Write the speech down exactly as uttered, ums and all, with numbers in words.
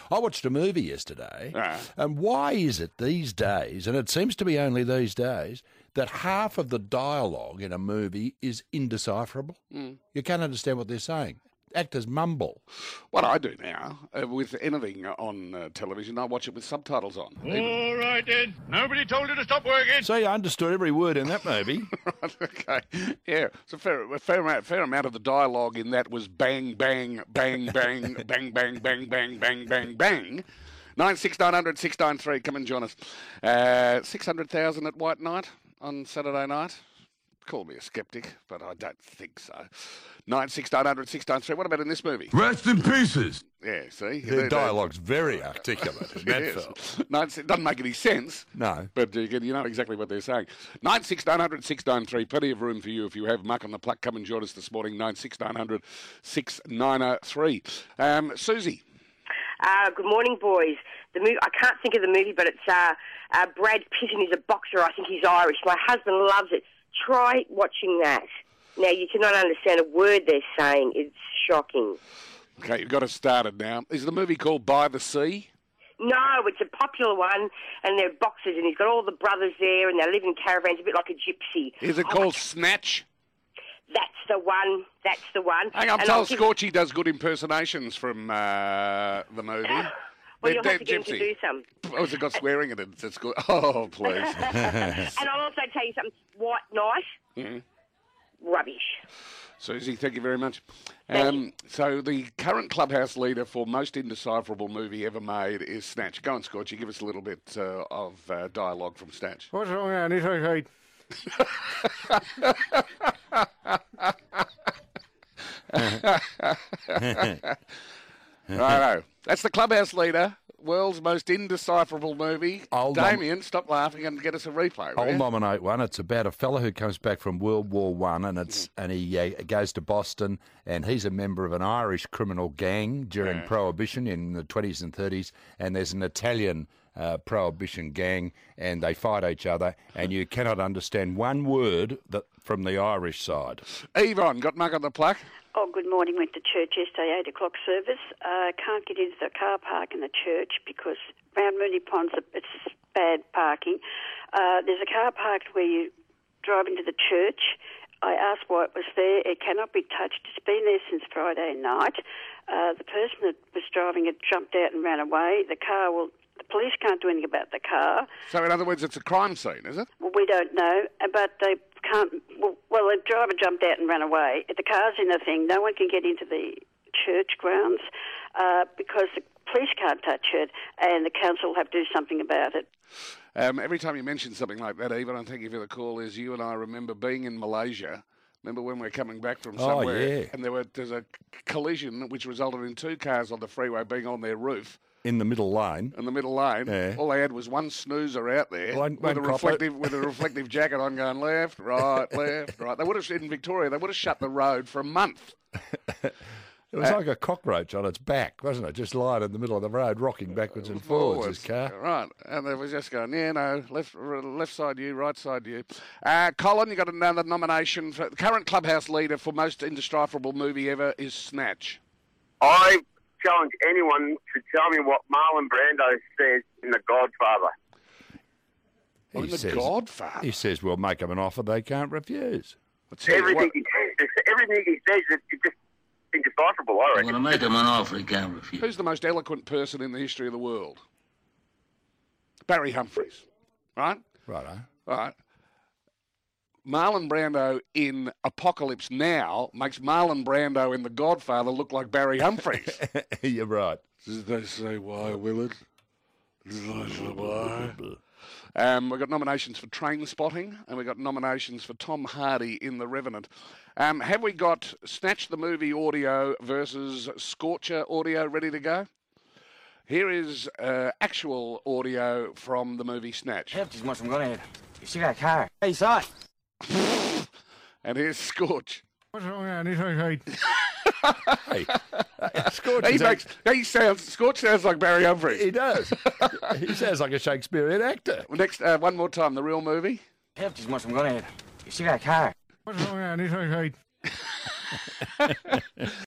I watched a movie yesterday, Ah. and why is it these days, and it seems to be only these days, that half of the dialogue in a movie is indecipherable? Mm. You can't understand what they're saying. Actors mumble. What I do now, uh, with anything on uh, television, I watch it with subtitles on. All right, then. Nobody told you to stop working. See, I understood every word in that movie. Right, okay. Yeah, so fair, a fair amount, fair amount of the dialogue in that was bang, bang, bang, bang, bang, bang, bang, bang, bang, bang, bang. Nine six nine hundred six nine three. Come and join us. Uh, Six hundred thousand at White Night on Saturday night. Call me a sceptic, but I don't think so. Nine six nine hundred six nine three. What about in this movie? Rest in pieces. Yeah, see, The dialogue's very articulate in that Yes. film. Nine, it doesn't make any sense. No. But uh, you know exactly what they're saying. Nine six nine hundred six nine three. Plenty of room for you if you have muck on the pluck. Come and join us this morning. Nine six nine hundred six nine three. Um, Susie. Uh, good morning, boys. The movie, I can't think of the movie, but it's uh, uh, Brad Pitt, and he's a boxer. I think he's Irish. My husband loves it. Try watching that. Now, you cannot understand a word they're saying. It's shocking. Okay, you've got us started now. Is the movie called By the Sea? No, it's a popular one, and they're boxers, and he's got all the brothers there, and they live in caravans, a bit like a gypsy. Is it Oh, called Snatch? That's the one. That's the one. Hang on, I'm And I'll told give- Scorchy does good impersonations from uh, the movie. Well, They're you'll have to dead get him to gypsy. do some. Oh, has it got swearing in it? It's good. Oh, please. And I'll also tell you something. White Knight, Mhm. rubbish. Susie, thank you very much. Thank Um, so the current clubhouse leader for most indecipherable movie ever made is Snatch. Go on, Scorchy, give us a little bit uh, of uh, dialogue from Snatch. What's wrong with this? Okay. Righto. That's the clubhouse leader. World's most indecipherable movie. I'll nom- Damien, stop laughing and get us a replay. will I'll you? nominate one. It's about a fella who comes back from World War One, and it's and he uh, goes to Boston, and he's a member of an Irish criminal gang during Yeah. Prohibition in the twenties and thirties, and there's an Italian uh, Prohibition gang, and they fight each other, and you cannot understand one word that from the Irish side. Yvonne, got mug on the pluck? Oh, good morning. Went to church yesterday, eight o'clock service. Uh, can't get into the car park in the church because around Mooney Ponds it's bad parking. Uh, there's a car park where you drive into the church. I asked why it was there. It cannot be touched. It's been there since Friday night. Uh, the person that was driving it jumped out and ran away. The car will... The police can't do anything about the car. So, in other words, it's a crime scene, is it? Well, we don't know, but they can't... Well, well, the driver jumped out and ran away. If the car's in the thing, no one can get into the church grounds uh, because the police can't touch it and the council will have to do something about it. Um, every time you mention something like that, Yvonne, I thank you for the call, is you and I remember being in Malaysia. Remember when we were coming back from Oh, somewhere yeah. and there were there's a collision which resulted in two cars on the freeway being on their roof In the middle lane. in the middle lane. Yeah. All they had was one snoozer out there One- with, one a copper. reflective, with a reflective jacket on going left, right, left, right. They would have, in Victoria, they would have shut the road for a month. It was like a cockroach on its back, wasn't it? Just lying in the middle of the road, rocking backwards and forwards, this car. Right, and they were just going, yeah, no, left left side you, right side you. Uh, Colin, you got another nomination. For, the current clubhouse leader for most indecipherable movie ever is Snatch. I challenge anyone to tell me what Marlon Brando says in The Godfather. Well, in The says, Godfather. He says, we'll make them an offer they can't refuse. I'll tell you Everything what, he says, everything he says, is it's just indecipherable, I I'm reckon. going to make him an offer he can't refuse. who's the most eloquent person in the history of the world? Barry Humphries, right? Righto. Right. Marlon Brando in Apocalypse Now makes Marlon Brando in The Godfather look like Barry Humphries. You're right. Did they say why, Willard? Did they say why? Um, we've got nominations for Train Spotting, and we've got nominations for Tom Hardy in The Revenant. Um, have we got Snatch the Movie audio versus Scorcher audio ready to go? Here is uh, actual audio from the movie Snatch. Hefty's much I'm gonna have. You see that car? Hey, son. And here's Scorch. What's wrong with this? Hey, Scorch He is makes, he sounds, Scorch sounds like Barry Humphries. He does. He sounds like a Shakespearean actor. Next, uh, one more time, the real movie. Hefty's much I'm gonna have. You see that car? What's wrong with this?